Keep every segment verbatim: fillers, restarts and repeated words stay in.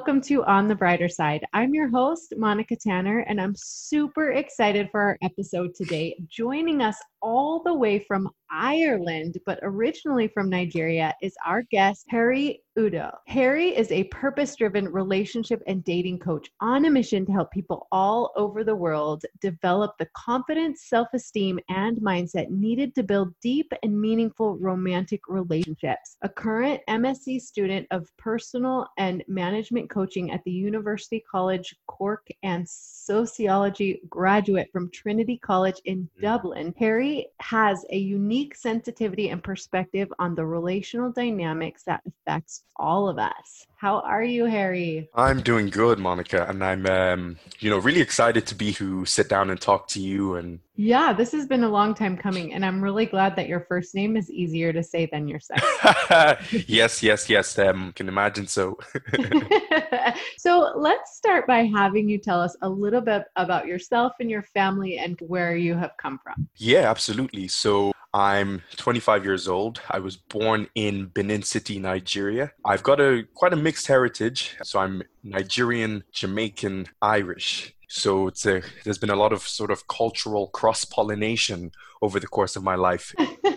welcome to On the Brighter Side. I'm your host, Monica Tanner, and I'm super excited for our episode today. Joining us all the way from Ireland, but originally from Nigeria, is our guest, Harry Udo. Harry is a purpose-driven relationship and dating coach on a mission to help people all over the world develop the confidence, self-esteem, and mindset needed to build deep and meaningful romantic relationships. A current M S c student of personal and management coaching at the University College Cork and sociology graduate from Trinity College in Dublin, Harry has a unique sensitivity and perspective on the relational dynamics that affects all of us. How are you, Harry? I'm doing good, Monica, and I'm, um, you know, really excited to be to sit down and talk to you. And yeah, this has been a long time coming, and I'm really glad that your first name is easier to say than your second. yes, yes, yes. Um, can imagine so. So let's start by having you tell us a little bit about yourself and your family and where you have come from. Yeah, absolutely. So I'm twenty-five years old. I was born in Benin City, Nigeria. I've got a quite a mixed heritage. So I'm Nigerian, Jamaican, Irish. So it's a, there's been a lot of sort of cultural cross-pollination over the course of my life.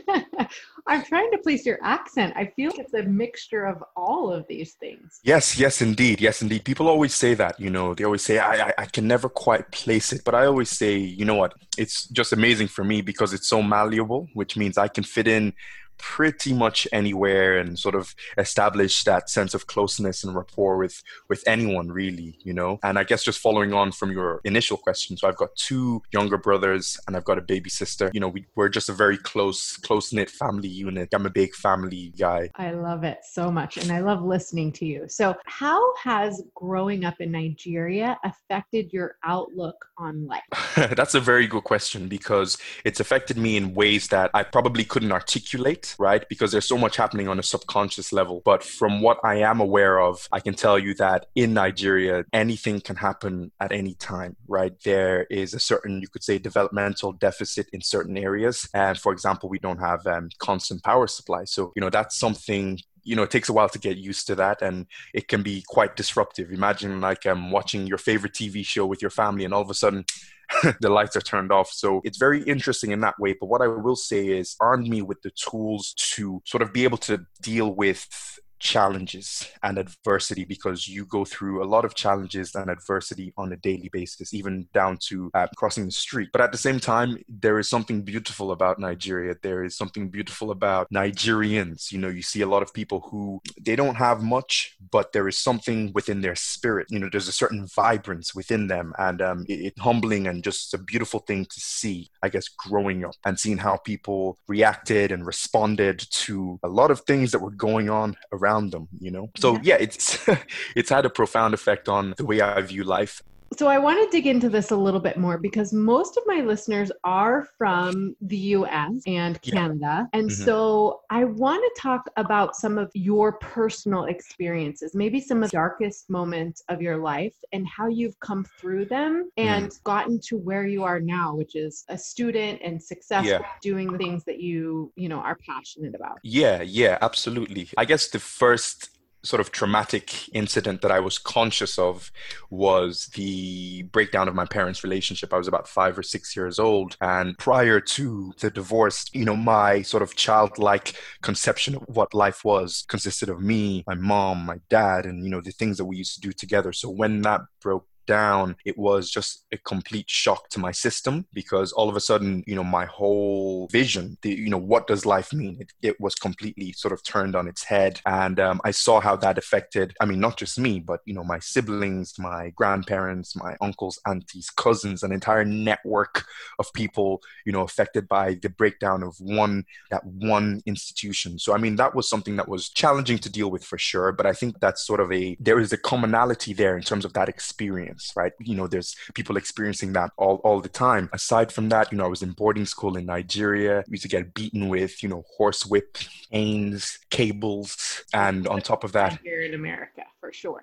I'm trying to place your accent. I feel it's a mixture of all of these things. Yes, yes, indeed. Yes, indeed. People always say that, you know, they always say, I, I, I can never quite place it. But I always say, you know what, it's just amazing for me because it's so malleable, which means I can fit in pretty much anywhere and sort of establish that sense of closeness and rapport with with anyone, really, you know. And I guess just following on from your initial question, so I've got two younger brothers and I've got a baby sister. You know, we, we're just a very close close-knit family unit. I'm a big family guy. I love it so much, and I love listening to you. So how has growing up in Nigeria affected your outlook on life? That's a very good question because it's affected me in ways that I probably couldn't articulate, right? Because there's so much happening on a subconscious level. But from what I am aware of, I can tell you that in Nigeria, anything can happen at any time, right? There is a certain, you could say, developmental deficit in certain areas. And for example, we don't have um, constant power supply. So, you know, that's something, you know, it takes a while to get used to that, and it can be quite disruptive. Imagine like um, watching your favorite T V show with your family and all of a sudden the lights are turned off. So it's very interesting in that way. But what I will say is armed me with the tools to sort of be able to deal with challenges and adversity, because you go through a lot of challenges and adversity on a daily basis, even down to uh, crossing the street. But at the same time, there is something beautiful about Nigeria. There is something beautiful about Nigerians. You know, you see a lot of people who they don't have much, but there is something within their spirit. You know, there's a certain vibrance within them, and um, it, it's humbling and just a beautiful thing to see, I guess, growing up and seeing how people reacted and responded to a lot of things that were going on around around them, you know? So yeah, yeah it's it's had a profound effect on the way I view life. So I want to dig into this a little bit more because most of my listeners are from the U S and Canada. Yeah. And mm-hmm. so I want to talk about some of your personal experiences, maybe some of the darkest moments of your life and how you've come through them and mm. gotten to where you are now, which is a student and successful, yeah. doing the things that you, you know, are passionate about. Yeah, yeah, absolutely. I guess the first sort of traumatic incident that I was conscious of was the breakdown of my parents' relationship. I was about five or six years old. And prior to the divorce, you know, my sort of childlike conception of what life was consisted of me, my mom, my dad, and, you know, the things that we used to do together. So when that broke down, it was just a complete shock to my system, because all of a sudden, you know, my whole vision, the, you know, what does life mean? It, it was completely sort of turned on its head. And um, I saw how that affected, I mean, not just me, but, you know, my siblings, my grandparents, my uncles, aunties, cousins, an entire network of people, you know, affected by the breakdown of one, that one institution. So, I mean, that was something that was challenging to deal with for sure. But I think that's sort of a, there is a commonality there in terms of that experience. Right? You know, there's people experiencing that all, all the time. Aside from that, you know, I was in boarding school in Nigeria. We used to get beaten with, you know, horsewhip, canes, cables. And on top of that, here in America, for sure.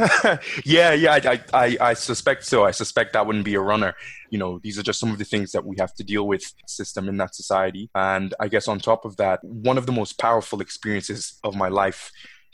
yeah, yeah, I, I, I suspect so. I suspect that wouldn't be a runner. You know, these are just some of the things that we have to deal with system in that society. And I guess on top of that, one of the most powerful experiences of my life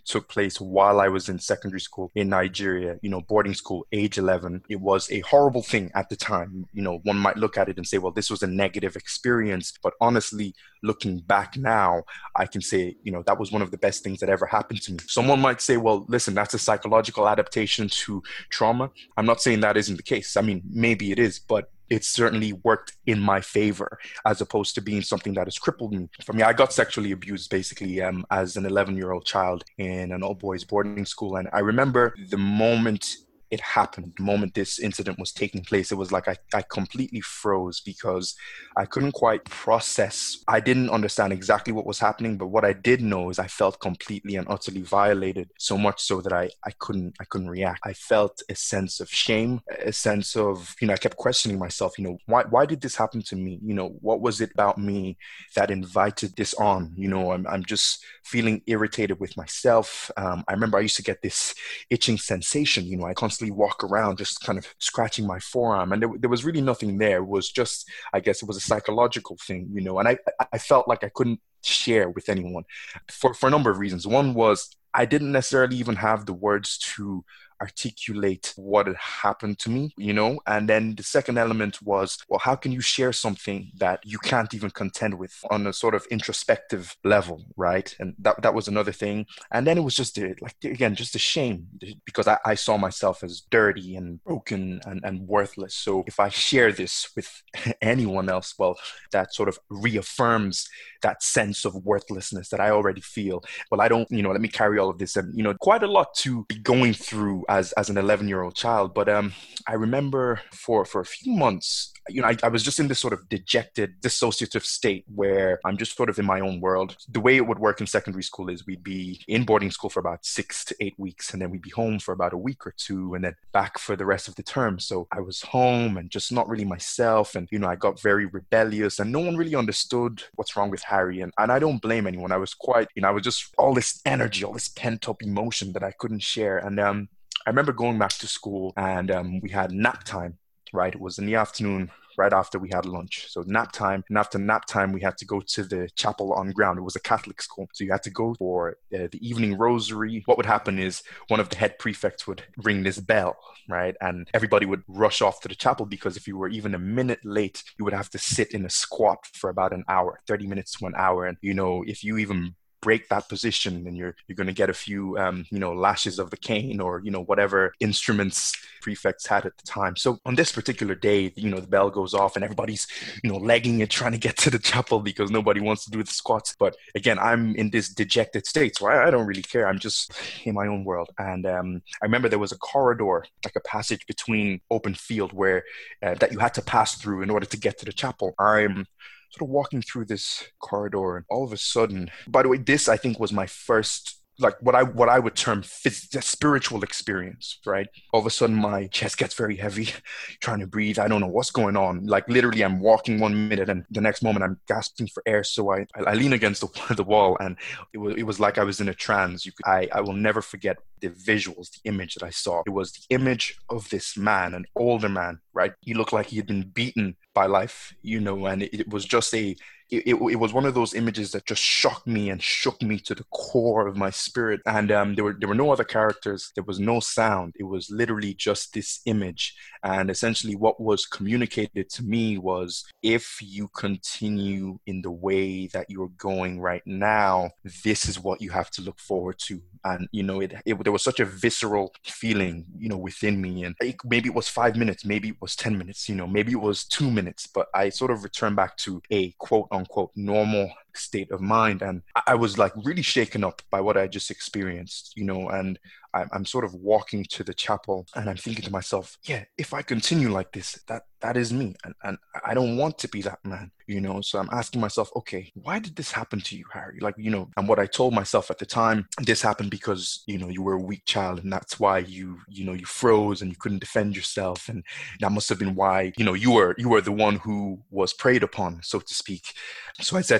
took place while I was in secondary school in Nigeria, you know, boarding school, age eleven. It was a horrible thing at the time. You know, one might look at it and say, well, this was a negative experience. But honestly, looking back now, I can say, you know, that was one of the best things that ever happened to me. Someone might say, well, listen, that's a psychological adaptation to trauma. I'm not saying that isn't the case. I mean, maybe it is, but it certainly worked in my favor as opposed to being something that has crippled me. For me, I got sexually abused basically um, as an eleven-year-old child in an all-boys boarding school. And I remember the moment it happened, the moment this incident was taking place, it was like I, I completely froze because I couldn't quite process. I didn't understand exactly what was happening, but what I did know is I felt completely and utterly violated, so much so that I, I couldn't I couldn't react. I felt a sense of shame, a sense of, you know, I kept questioning myself, you know, why why did this happen to me? You know, what was it about me that invited this on? You know, I'm I'm just feeling irritated with myself. Um, I remember I used to get this itching sensation, you know, I constantly walk around just kind of scratching my forearm, and there, there was really nothing there. It was just, I guess it was a psychological thing, you know, and I, I felt like I couldn't share with anyone for, for a number of reasons. One was I didn't necessarily even have the words to articulate what had happened to me, you know? And then the second element was, well, how can you share something that you can't even contend with on a sort of introspective level, right? And that that was another thing. And then it was just, the, like, again, just a shame because I, I saw myself as dirty and broken and, and worthless. So if I share this with anyone else, well, that sort of reaffirms that sense of worthlessness that I already feel. Well, I don't, you know, let me carry all of this. And, you know, quite a lot to be going through as, as an eleven-year-old child. But um, I remember for, for a few months, you know, I, I was just in this sort of dejected, dissociative state where I'm just sort of in my own world. The way it would work in secondary school is we'd be in boarding school for about six to eight weeks, and then we'd be home for about a week or two, and then back for the rest of the term. So I was home and just not really myself. And, you know, I got very rebellious, and no one really understood what's wrong with Harry. And, and I don't blame anyone. I was quite, you know, I was just all this energy, all this pent up emotion that I couldn't share. And um, I remember going back to school, and um, we had nap time, right? It was in the afternoon, right after we had lunch. So nap time, and after nap time, we had to go to the chapel on ground. It was a Catholic school. So you had to go for uh, the evening rosary. What would happen is one of the head prefects would ring this bell, right? And everybody would rush off to the chapel because if you were even a minute late, you would have to sit in a squat for about an hour, thirty minutes to an hour. And, you know, if you even break that position, and you're you're going to get a few um, you know lashes of the cane, or you know whatever instruments prefects had at the time. So on this particular day, you know the bell goes off and everybody's you know legging it, trying to get to the chapel because nobody wants to do the squats. But again, I'm in this dejected state, so I, I don't really care. I'm just in my own world. And um, I remember there was a corridor, like a passage between open field, where uh, that you had to pass through in order to get to the chapel. I'm sort of walking through this corridor, and all of a sudden, by the way, this I think was my first, like what I what I would term phys- spiritual experience, right? All of a sudden, my chest gets very heavy, trying to breathe. I don't know what's going on. Like literally, I'm walking one minute, and the next moment, I'm gasping for air. So I I lean against the, the wall, and it was it was like I was in a trance. You could, I I will never forget the visuals, the image that I saw. It was the image of this man, an older man, right? He looked like he had been beaten by life, you know, and it, it was just a, it, it, it was one of those images that just shocked me and shook me to the core of my spirit. And um, there were there were no other characters. There was no sound. It was literally just this image. And essentially what was communicated to me was, if you continue in the way that you're going right now, this is what you have to look forward to. And, you know, it, it there was such a visceral feeling, you know, within me. And it, maybe it was five minutes, maybe it was ten minutes, you know, maybe it was two minutes, but I sort of returned back to a quote unquote normal state of mind. And I was like really shaken up by what I just experienced, you know, and I'm, I'm sort of walking to the chapel, and I'm thinking to myself, yeah, if I continue like this, that that is me. And, and I don't want to be that man, you know? So I'm asking myself, okay, why did this happen to you, Harry? Like, you know, and what I told myself at the time, this happened because, you know, you were a weak child, and that's why you, you know, you froze and you couldn't defend yourself. And that must have been why, you know, you were, you were the one who was preyed upon, so to speak. So I said to myself,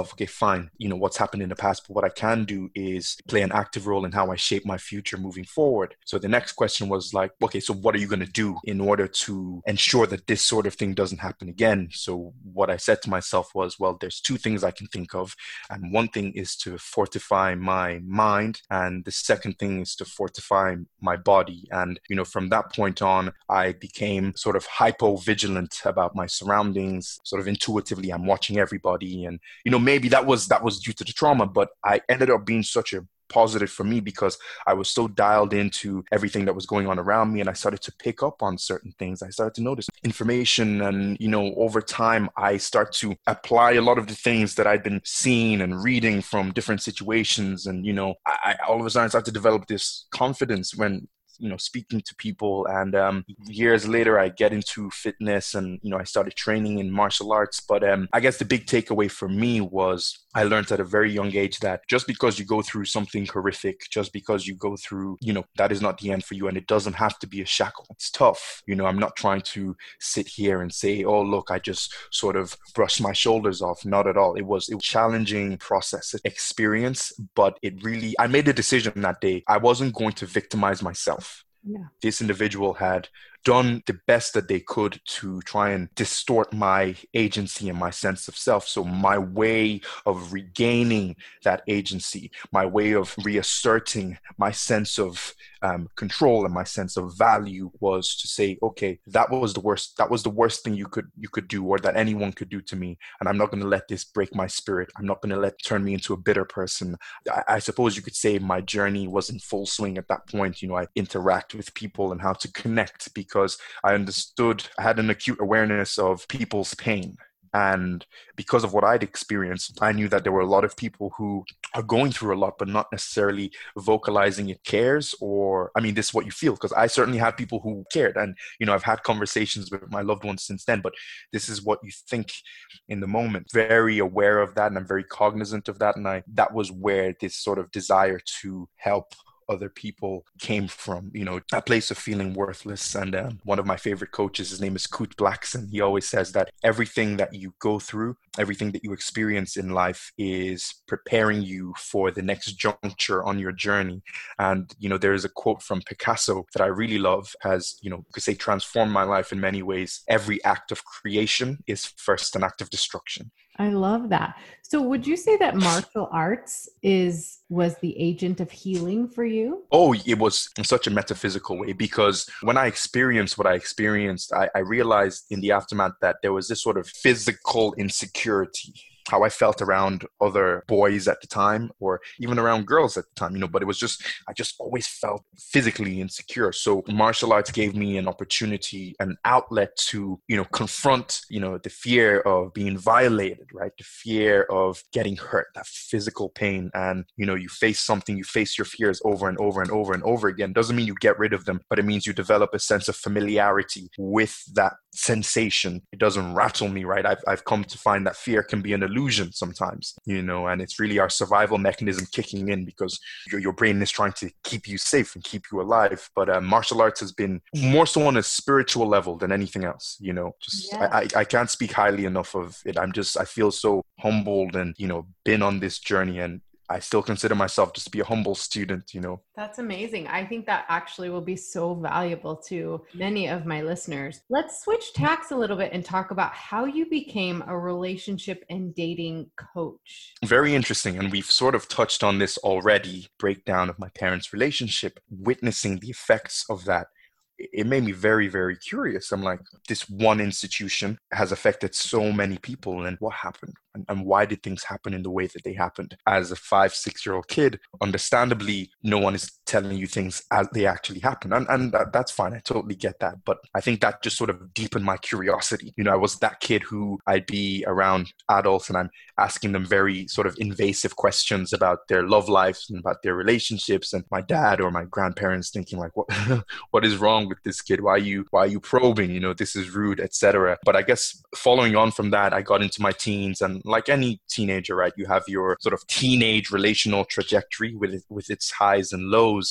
myself, okay, fine, you know, what's happened in the past, but what I can do is play an active role in how I shape my future moving forward. So the next question was like, okay, so what are you going to do in order to ensure that this sort of thing doesn't happen again? So what I said to myself was, well, there's two things I can think of. And one thing is to fortify my mind. And the second thing is to fortify my body. And, you know, from that point on, I became sort of hypo vigilant about my surroundings. Sort of intuitively, I'm watching everybody. And, you know, maybe that was that was due to the trauma, but I ended up being such a positive for me because I was so dialed into everything that was going on around me, and I started to pick up on certain things. I started to notice information, and, you know, over time, I start to apply a lot of the things that I'd been seeing and reading from different situations. And, you know, I, I all of a sudden started to develop this confidence when, you know, speaking to people. And um, years later, I get into fitness, and, you know, I started training in martial arts. But um, I guess the big takeaway for me was I learned at a very young age that just because you go through something horrific, just because you go through, you know, that is not the end for you. And it doesn't have to be a shackle. It's tough. You know, I'm not trying to sit here and say, oh, look, I just sort of brushed my shoulders off. Not at all. It was a challenging process, experience, but it really, I made a decision that day. I wasn't going to victimize myself. Yeah. This individual had done the best that they could to try and distort my agency and my sense of self. So my way of regaining that agency, my way of reasserting my sense of um, control and my sense of value was to say, okay, that was the worst. That was the worst thing you could you could do, or that anyone could do to me. And I'm not going to let this break my spirit. I'm not going to let it turn me into a bitter person. I, I suppose you could say my journey was in full swing at that point. You know, I interact with people and how to connect, because because I understood, I had an acute awareness of people's pain. And because of what I'd experienced, I knew that there were a lot of people who are going through a lot, but not necessarily vocalizing it cares, or, I mean, this is what you feel. Because I certainly had people who cared. And, you know, I've had conversations with my loved ones since then, but this is what you think in the moment. Very aware of that, and I'm very cognizant of that. And I, that was where this sort of desire to help other people came from, you know, a place of feeling worthless. And um, one of my favorite coaches, his name is Kute Blackson. He always says that everything that you go through, everything that you experience in life is preparing you for the next juncture on your journey. And, you know, there is a quote from Picasso that I really love, has, you know, you could say transformed my life in many ways. Every act of creation is first an act of destruction. I love that. So would you say that martial arts is was the agent of healing for you? Oh, it was in such a metaphysical way, because when I experienced what I experienced, I, I realized in the aftermath that there was this sort of physical insecurity, how I felt around other boys at the time, or even around girls at the time, you know, but it was just, I just always felt physically insecure. So martial arts gave me an opportunity, an outlet to, you know, confront, you know, the fear of being violated, right? The fear of getting hurt, that physical pain. And, you know, you face something, you face your fears over and over and over and over again. Doesn't mean you get rid of them, but it means you develop a sense of familiarity with that sensation. It doesn't rattle me, right? I've, I've come to find that fear can be an illusion sometimes, you know, and it's really our survival mechanism kicking in, because your, your brain is trying to keep you safe and keep you alive. But uh, martial arts has been more so on a spiritual level than anything else, you know, just Yeah. I, I, I can't speak highly enough of it. I'm just, I feel so humbled and, you know, been on this journey, and I still consider myself just to be a humble student, you know. That's amazing. I think that actually will be so valuable to many of my listeners. Let's switch tacks a little bit and talk about how you became a relationship and dating coach. Very interesting. And we've sort of touched on this already, breakdown of my parents' relationship, witnessing the effects of that. It made me very, very curious. I'm like, this one institution has affected so many people, and what happened? And, and why did things happen in the way that they happened? As a five, six-year-old kid, understandably, no one is telling you things as they actually happen. And, and that, that's fine. I totally get that. But I think that just sort of deepened my curiosity. You know, I was that kid who I'd be around adults and I'm asking them very sort of invasive questions about their love lives and about their relationships. And my dad or my grandparents thinking like, what, what is wrong with this kid? Why are you, why are you probing? You know, this is rude, et cetera. But I guess following on from that, I got into my teens, and like any teenager, right, you have your sort of teenage relational trajectory with it, with its highs and lows.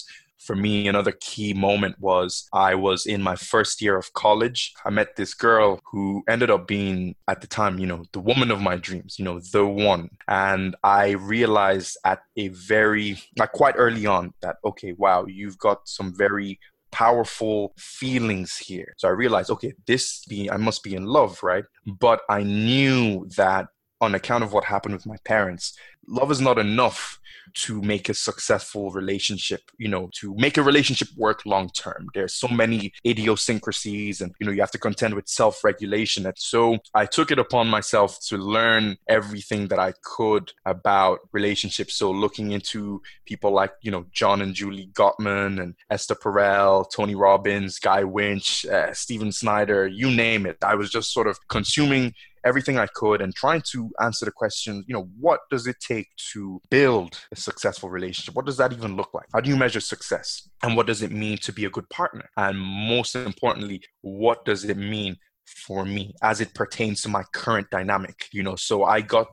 For me, another key moment was I was in my first year of college. I met this girl who ended up being, at the time, you know, the woman of my dreams, you know, the one. And I realized at a very, like quite early on that, okay, wow, you've got some very powerful feelings here. So I realized, okay, this be, I must be in love, right? But I knew that on account of what happened with my parents, love is not enough to make a successful relationship, you know, to make a relationship work long term. There's so many idiosyncrasies and, you know, you have to contend with self-regulation. And so I took it upon myself to learn everything that I could about relationships. So looking into people like, you know, John and Julie Gottman and Esther Perel, Tony Robbins, Guy Winch, uh, Steven Snyder, you name it. I was just sort of consuming everything I could and trying to answer the question, you know, what does it take to build a successful relationship? What does that even look like? How do you measure success? And what does it mean to be a good partner? And most importantly, what does it mean for me as it pertains to my current dynamic? You know, so I got,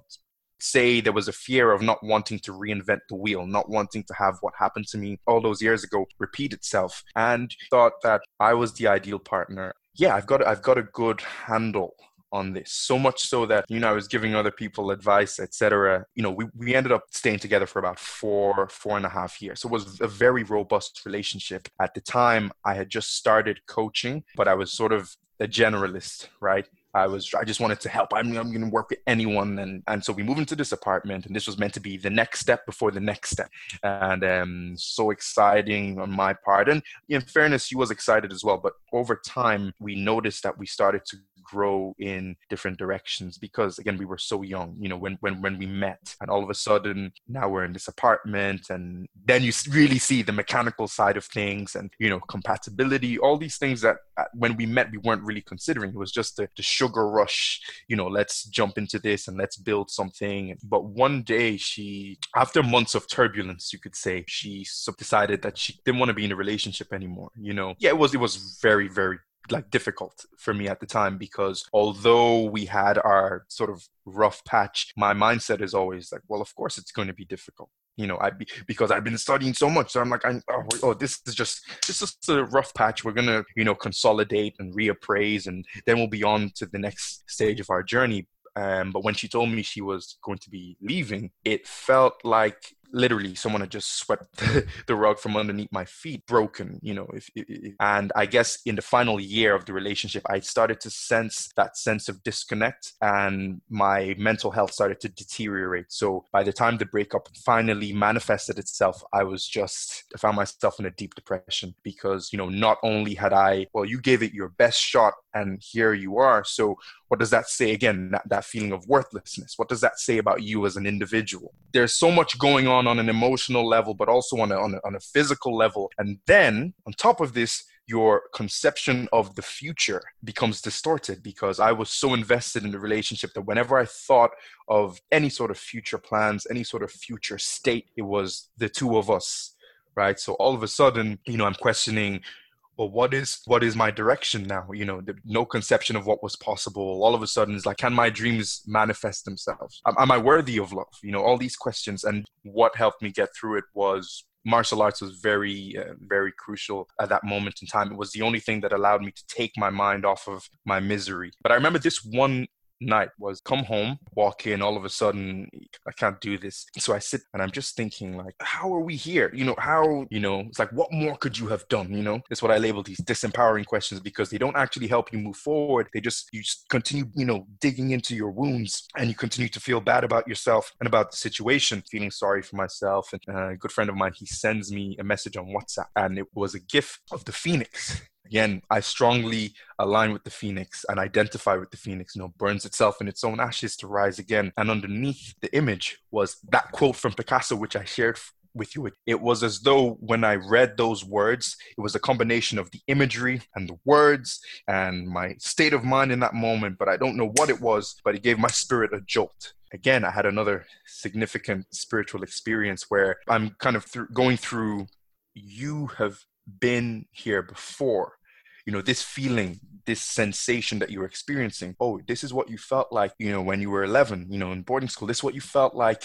say there was a fear of not wanting to reinvent the wheel, not wanting to have what happened to me all those years ago repeat itself, and thought that I was the ideal partner. Yeah, I've got, I've got a good handle on this, so much so that, you know, I was giving other people advice, et cetera. You know, we, we ended up staying together for about four, four and a half years. So it was a very robust relationship. At the time, I had just started coaching, but I was sort of a generalist, right? I was, I just wanted to help. I'm, I'm going to work with anyone. And, and so we moved into this apartment, and this was meant to be the next step before the next step. And um, so exciting on my part. And in fairness, she was excited as well. But over time, we noticed that we started to grow in different directions because, again, we were so young, you know, when, when, when we met, and all of a sudden now we're in this apartment, and then you really see the mechanical side of things and, you know, compatibility, all these things that uh, when we met, we weren't really considering. It was just the, the sugar rush, you know, let's jump into this and let's build something. But one day she, after months of turbulence, you could say, she decided that she didn't want to be in a relationship anymore. You know, yeah, it was, it was very, very like difficult for me at the time, because although we had our sort of rough patch, my mindset is always like, well, of course it's going to be difficult. You know, I be because I've been studying so much. So I'm like, I, oh, oh, this is just, this is a rough patch. We're going to, you know, consolidate and reappraise, and then we'll be on to the next stage of our journey. Um, but when she told me she was going to be leaving, it felt like literally someone had just swept the, the rug from underneath my feet, broken, you know. If, if, and I guess in the final year of the relationship, I started to sense that sense of disconnect, and my mental health started to deteriorate. So by the time the breakup finally manifested itself, I was just, I found myself in a deep depression, because, you know, not only had I, well, you gave it your best shot and here you are. So what does that say? Again, that, that feeling of worthlessness. What does that say about you as an individual? There's so much going on on an emotional level, but also on a, on a, on a physical level. And then on top of this, your conception of the future becomes distorted, because I was so invested in the relationship that whenever I thought of any sort of future plans, any sort of future state, it was the two of us, right? So all of a sudden, you know, I'm questioning, well, what is what is my direction now? You know, the, no conception of what was possible. All of a sudden, it's like, can my dreams manifest themselves? Am, am I worthy of love? You know, all these questions. And what helped me get through it was martial arts was very, uh, very crucial at that moment in time. It was the only thing that allowed me to take my mind off of my misery. But I remember this one night was come home, walk in, all of a sudden, I can't do this. So I sit and I'm just thinking, like, how are we here? You know, how, you know, it's like, what more could you have done? You know, it's what I label these disempowering questions, because they don't actually help you move forward. They just, you just continue, you know, digging into your wounds, and you continue to feel bad about yourself and about the situation, feeling sorry for myself. And a good friend of mine, he sends me a message on WhatsApp, and it was a gif of the phoenix. Again, I strongly align with the phoenix and identify with the phoenix, you know, burns itself in its own ashes to rise again. And underneath the image was that quote from Picasso, which I shared with you. It was as though when I read those words, it was a combination of the imagery and the words and my state of mind in that moment. But I don't know what it was, but it gave my spirit a jolt. Again, I had another significant spiritual experience where I'm kind of th- going through, you have been here before. You know, this feeling, this sensation that you're experiencing. Oh, this is what you felt like, you know, when you were eleven, you know, in boarding school. This is what you felt like,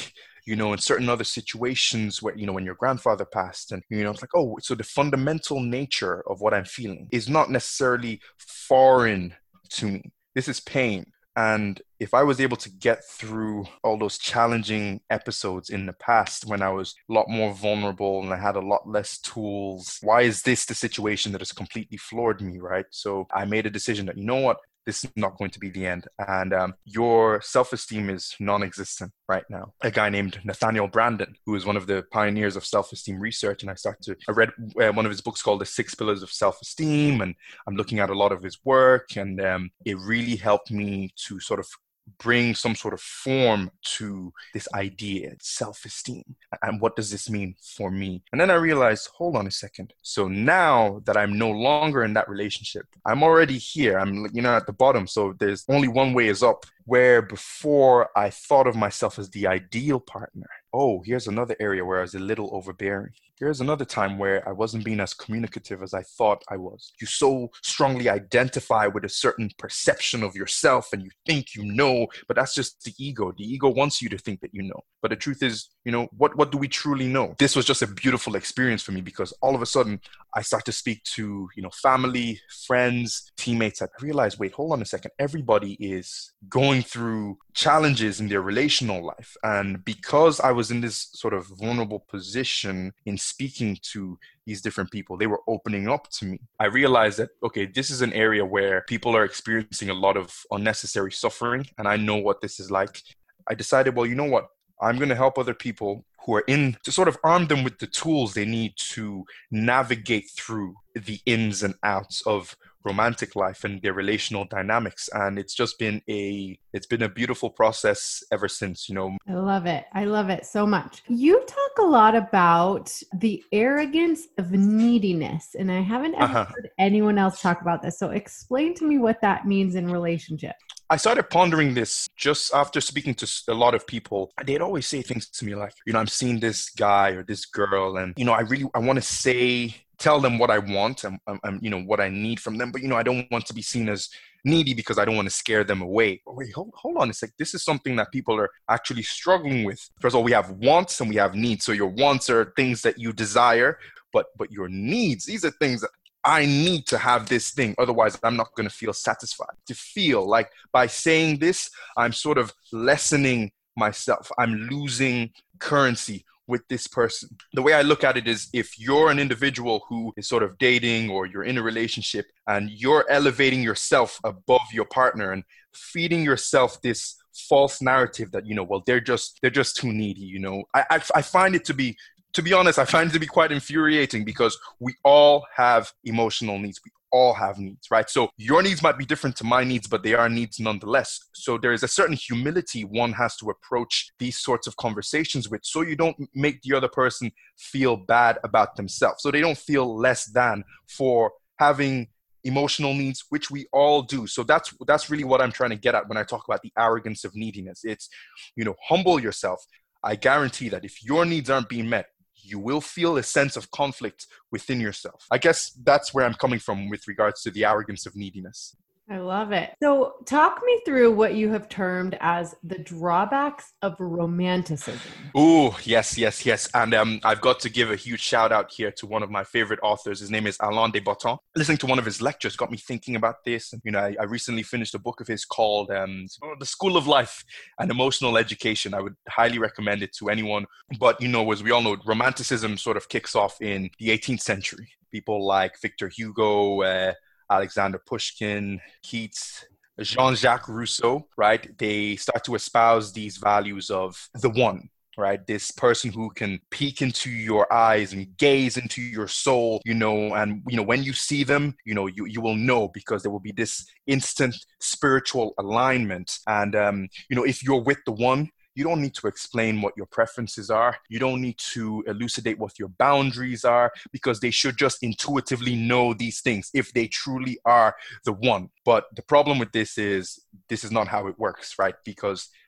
you know, in certain other situations where, you know, when your grandfather passed and, you know, it's like, oh, so the fundamental nature of what I'm feeling is not necessarily foreign to me. This is pain. And if I was able to get through all those challenging episodes in the past when I was a lot more vulnerable and I had a lot less tools, why is this the situation that has completely floored me, right? So I made a decision that, you know what? This is not going to be the end. And um, your self-esteem is non-existent right now. A guy named Nathaniel Branden, who is one of the pioneers of self-esteem research. And I started to, I read uh, one of his books called The Six Pillars of Self-Esteem. And I'm looking at a lot of his work. And um, it really helped me to sort of bring some sort of form to this idea, self-esteem. And what does this mean for me? And then I realized, hold on a second. So now that I'm no longer in that relationship, I'm already here. I'm, you know, at the bottom. So there's only one way is up. Where before I thought of myself as the ideal partner. Oh, here's another area where I was a little overbearing. Here's another time where I wasn't being as communicative as I thought I was. You so strongly identify with a certain perception of yourself and you think you know, but that's just the ego. The ego wants you to think that you know. But the truth is, you know, what, what do we truly know? This was just a beautiful experience for me because all of a sudden I start to speak to, you know, family, friends, teammates. I realized, wait, hold on a second. Everybody is going through challenges in their relational life. And because I was in this sort of vulnerable position in speaking to these different people, they were opening up to me. I realized that, okay, this is an area where people are experiencing a lot of unnecessary suffering. And I know what this is like. I decided, well, you know what? I'm going to help other people who are in to sort of arm them with the tools they need to navigate through the ins and outs of romantic life and their relational dynamics. And it's just been a, it's been a beautiful process ever since, you know. I love it. I love it so much. You talk a lot about the arrogance of neediness, and I haven't ever uh-huh. heard anyone else talk about this. So explain to me what that means in relationship. I started pondering this just after speaking to a lot of people. They'd always say things to me like, you know, I'm seeing this guy or this girl and, you know, I really, I want to say, tell them what I want and, and, you know, what I need from them. But, you know, I don't want to be seen as needy because I don't want to scare them away. But wait, hold, hold on. It's like, this is something that people are actually struggling with. First of all, we have wants and we have needs. So your wants are things that you desire, but, but your needs, these are things that I need to have this thing. Otherwise, I'm not going to feel satisfied. To feel like by saying this, I'm sort of lessening myself. I'm losing currency with this person. The way I look at it is if you're an individual who is sort of dating or you're in a relationship and you're elevating yourself above your partner and feeding yourself this false narrative that, you know, well, they're just, they're just too needy. You know, I, I, I find it to be To be honest, I find it to be quite infuriating because we all have emotional needs. We all have needs, right? So your needs might be different to my needs, but they are needs nonetheless. So there is a certain humility one has to approach these sorts of conversations with, so you don't make the other person feel bad about themselves. So they don't feel less than for having emotional needs, which we all do. So that's that's really what I'm trying to get at when I talk about the arrogance of neediness. It's, you know, humble yourself. I guarantee that if your needs aren't being met, you will feel a sense of conflict within yourself. I guess that's where I'm coming from with regards to the arrogance of neediness. I love it. So talk me through what you have termed as the drawbacks of romanticism. Oh, yes, yes, yes. And um, I've got to give a huge shout out here to one of my favorite authors. His name is Alain de Botton. Listening to one of his lectures got me thinking about this. You know, I, I recently finished a book of his called um, The School of Life and Emotional Education. I would highly recommend it to anyone. But, you know, as we all know, romanticism sort of kicks off in the eighteenth century. People like Victor Hugo, uh, Alexander Pushkin, Keats, Jean-Jacques Rousseau, right? They start to espouse these values of the one, right? This person who can peek into your eyes and gaze into your soul, you know, and, you know, when you see them, you know, you, you will know because there will be this instant spiritual alignment. And, um, you know, if you're with the one, you don't need to explain what your preferences are. You don't need to elucidate what your boundaries are because they should just intuitively know these things if they truly are the one. But the problem with this is this is not how it works, right? Because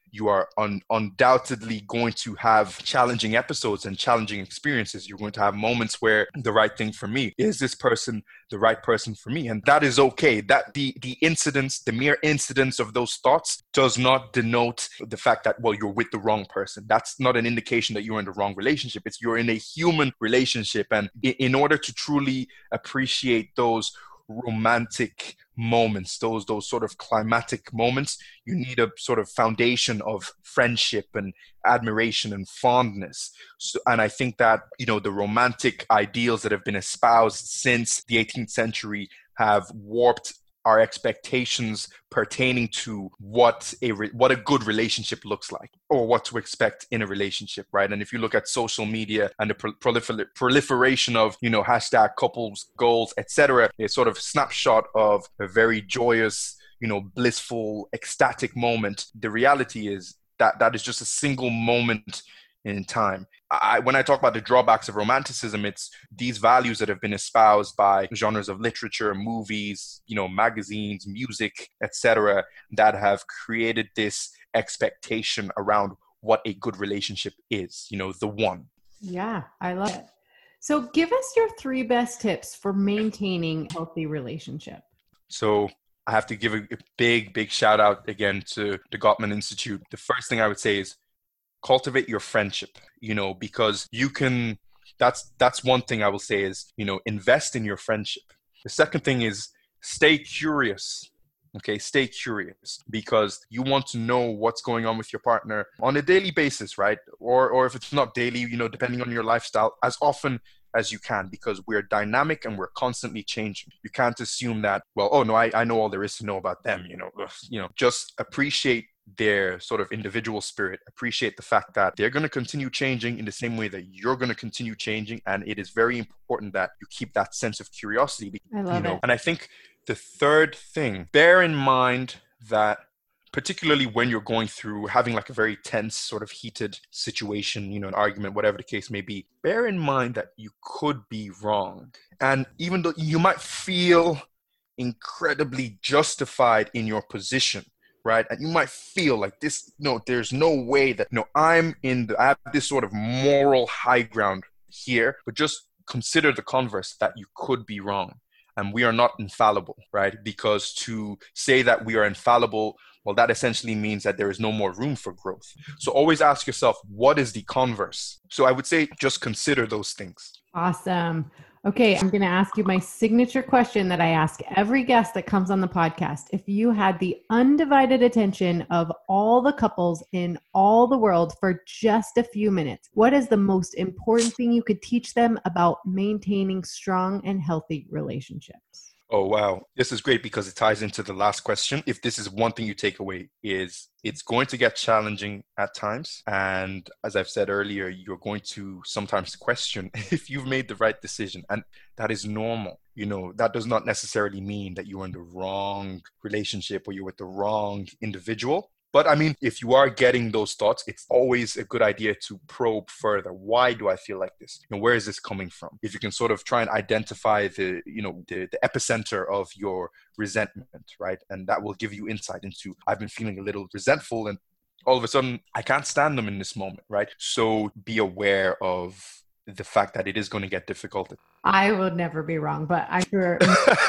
you are un- undoubtedly going to have challenging episodes and challenging experiences. You're going to have moments where the right thing for me, is this person the right person for me? And that is okay. That the the incidents, the mere incidence of those thoughts does not denote the fact that, well, you're with the wrong person. That's not an indication that you're in the wrong relationship. It's you're in a human relationship. And in, in order to truly appreciate those romantic moments, those those sort of climatic moments, you need a sort of foundation of friendship and admiration and fondness. So, and I think that, you know, the romantic ideals that have been espoused since the eighteenth century have warped our expectations pertaining to what a re- what a good relationship looks like, or what to expect in a relationship, right? And if you look at social media and the pro- prolifer- proliferation of, you know, hashtag couples goals, et cetera, a sort of snapshot of a very joyous, you know, blissful, ecstatic moment. The reality is that that is just a single moment in time. I, when I talk about the drawbacks of romanticism, it's these values that have been espoused by genres of literature, movies, you know, magazines, music, et cetera, that have created this expectation around what a good relationship is, you know, the one. Yeah, I love it. So give us your three best tips for maintaining a healthy relationship. So I have to give a, a big, big shout out again to the Gottman Institute. The first thing I would say is cultivate your friendship, you know, because you can, that's, that's one thing I will say is, you know, invest in your friendship. The second thing is stay curious. Okay. Stay curious because you want to know what's going on with your partner on a daily basis, right? Or, or if it's not daily, you know, depending on your lifestyle, as often as you can, because we're dynamic and we're constantly changing. You can't assume that, well, oh no, I, I know all there is to know about them, you know, ugh, you know, just appreciate their sort of individual spirit, appreciate the fact that they're going to continue changing in the same way that you're going to continue changing. And it is very important that you keep that sense of curiosity. I love you know? it. And I think the third thing, bear in mind that particularly when you're going through having like a very tense sort of heated situation, you know, an argument, whatever the case may be, bear in mind that you could be wrong. And even though you might feel incredibly justified in your position, right? And you might feel like this, no, there's no way that, no, I'm in the, I have this sort of moral high ground here, but just consider the converse that you could be wrong. And we are not infallible, right? Because to say that we are infallible, well, that essentially means that there is no more room for growth. So always ask yourself, what is the converse? So I would say just consider those things. Awesome. Okay, I'm going to ask you my signature question that I ask every guest that comes on the podcast. If you had the undivided attention of all the couples in all the world for just a few minutes, what is the most important thing you could teach them about maintaining strong and healthy relationships? Oh, wow. This is great because it ties into the last question. If this is one thing you take away, is it's going to get challenging at times. And as I've said earlier, you're going to sometimes question if you've made the right decision. And that is normal. You know, that does not necessarily mean that you're in the wrong relationship or you're with the wrong individual. But I mean, if you are getting those thoughts, it's always a good idea to probe further. Why do I feel like this? You know, where is this coming from? If you can sort of try and identify the, you know, the, the epicenter of your resentment, right? And that will give you insight into, I've been feeling a little resentful and all of a sudden I can't stand them in this moment, right? So be aware of the fact that it is going to get difficult. I will never be wrong, but I'm sure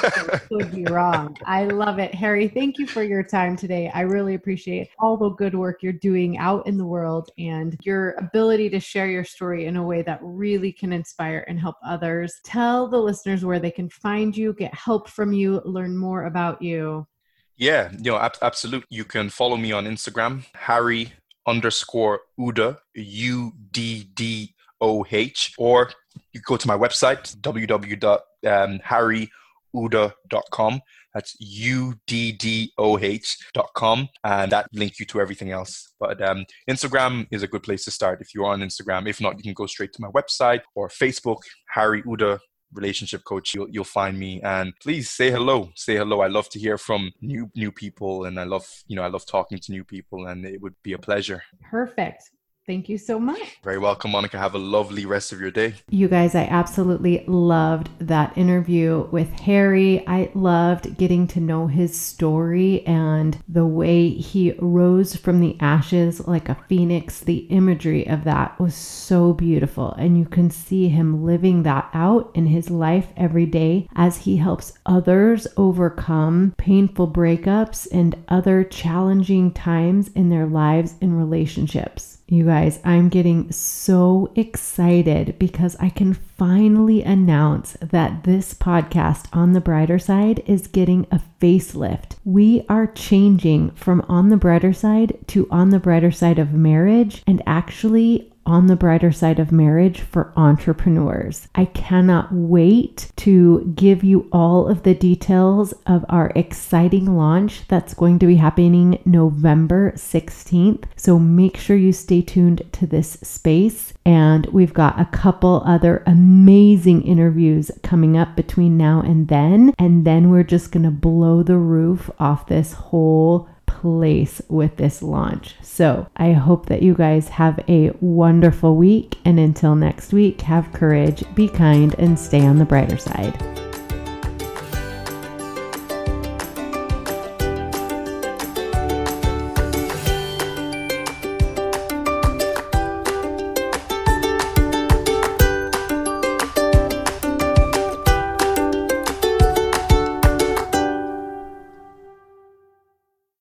I could be wrong. I love it. Harry, thank you for your time today. I really appreciate all the good work you're doing out in the world and your ability to share your story in a way that really can inspire and help others. Tell the listeners where they can find you, get help from you, learn more about you. Yeah, you know, ab- absolutely. You can follow me on Instagram, Harry underscore Uda, U D D O H, or you go to my website, w w w dot harry uda dot com. That's U D D O H dot com. And that link you to everything else. But um, Instagram is a good place to start if you're on Instagram. If not, you can go straight to my website or Facebook, Harry Uda Relationship Coach. You'll, you'll find me, and please say hello. Say hello. I love to hear from new new people, and I love, you know, I love talking to new people, and it would be a pleasure. Perfect. Thank you so much. Very welcome, Monica. Have a lovely rest of your day. You guys, I absolutely loved that interview with Harry. I loved getting to know his story and the way he rose from the ashes like a phoenix. The imagery of that was so beautiful. And you can see him living that out in his life every day as he helps others overcome painful breakups and other challenging times in their lives and relationships. You guys, I'm getting so excited because I can finally announce that this podcast, On the Brighter Side, is getting a facelift. We are changing from On the Brighter Side to On the Brighter Side of Marriage, and actually On the Brighter Side of Marriage for entrepreneurs. I cannot wait to give you all of the details of our exciting launch that's going to be happening November sixteenth. So make sure you stay tuned to this space. And we've got a couple other amazing interviews coming up between now and then. And then we're just going to blow the roof off this whole place with this launch. So I hope that you guys have a wonderful week. And until next week, have courage, be kind, and stay on the brighter side.